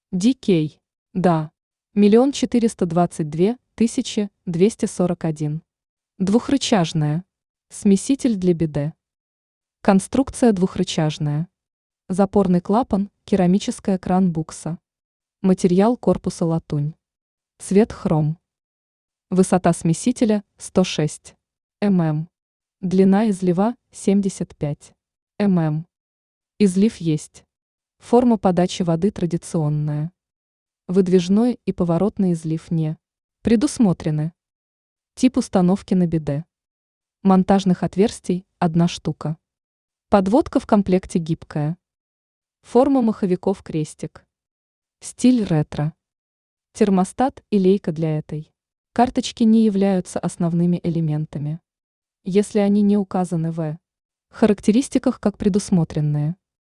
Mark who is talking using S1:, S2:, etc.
S1: DK. Да. 1 422 241. Двухрычажная. Смеситель для биде. Конструкция двухрычажная. Запорный клапан, керамическая кран-букса. Материал корпуса латунь. Цвет хром. Высота смесителя 106 мм. Длина излива 75 мм. Излив есть. Форма подачи воды традиционная. Выдвижной и поворотный излив не предусмотрены. Тип установки на биде. Монтажных отверстий – 1 штука. Подводка в комплекте гибкая. Форма маховиков крестик. Стиль ретро. Термостат и лейка для этой карточки не являются основными элементами, если они не указаны в характеристиках как предусмотренные.